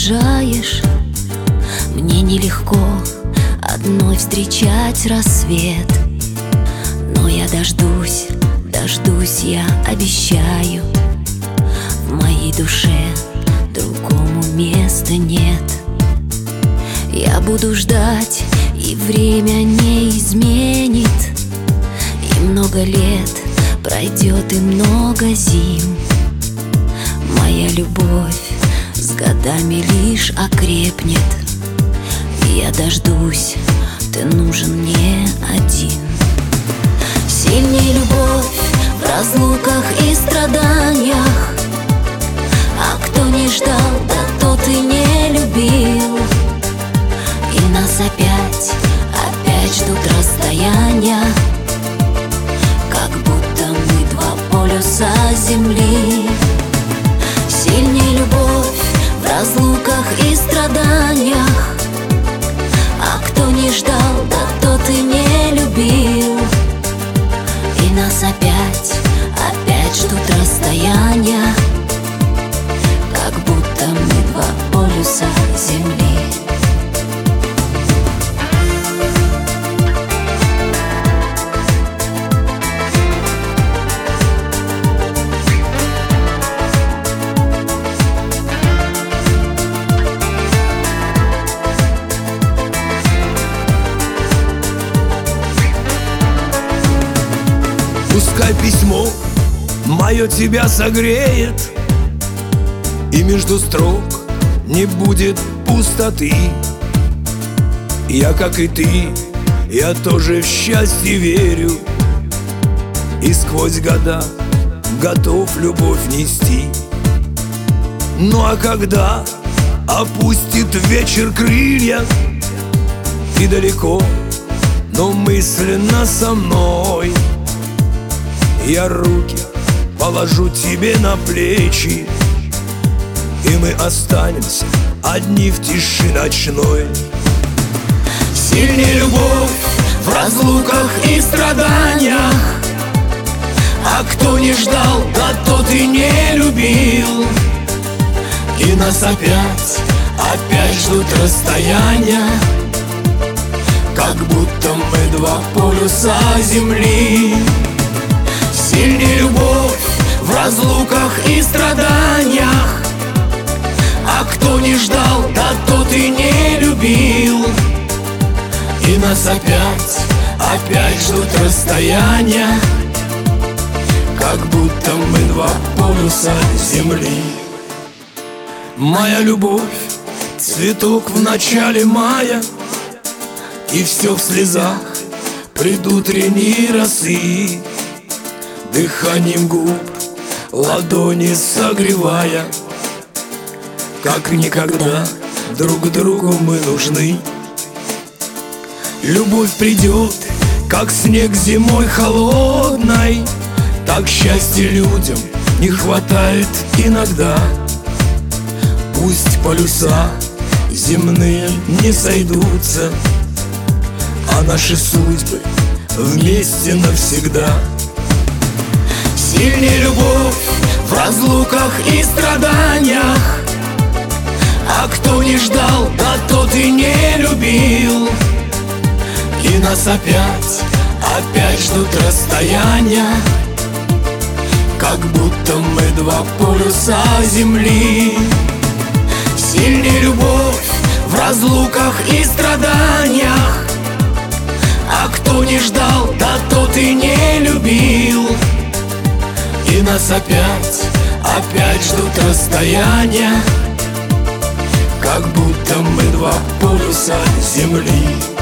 уезжаешь, мне нелегко одной встречать рассвет. Но я дождусь, я обещаю. В моей душе другому места нет. Я буду ждать, и время не изменит. И много лет пройдет, и много зим. Моя любовь с годами лишь окрепнет. И я дождусь, ты нужен мне один. Сильней любовь в разлуках и страданиях. А кто не ждал, да тот и не любил. И нас опять ждут расстояния, как будто мы два полюса земли. Сильней любовь в разлуках и страданиях. А кто не ждал, да тот и не любил. И нас опять ждут расстояния, как будто мы два полюса земли. Пускай письмо мое тебя согреет, и между строк не будет пустоты. Я, как и ты, я тоже в счастье верю, и сквозь года готов любовь нести. Ну а когда опустит вечер крылья, ты далеко, но мысленно со мной, я руки положу тебе на плечи, и мы останемся одни в тиши ночной. Сильней любовь в разлуках и страданиях. А кто не ждал, да тот и не любил. И нас опять ждут расстояния, как будто мы два полюса земли. Сильней любовь в разлуках и страданиях. А кто не ждал, да тот и не любил. И нас опять ждут расстояния, как будто мы два полюса земли. Моя любовь — цветок в начале мая, и все в слезах предутренней росы. Дыханием губ ладони согревая, как никогда друг другу мы нужны. Любовь придет, как снег зимой холодной, так счастья людям не хватает иногда. Пусть полюса земные не сойдутся, а наши судьбы вместе навсегда. Сильней любовь в разлуках и страданиях. А кто не ждал, да тот и не любил. И нас опять ждут расстояния, как будто мы два полюса земли. Сильней любовь в разлуках и страданиях. А кто не ждал, да тот и не любил. И нас опять ждут расстояния, как будто мы два полюса земли.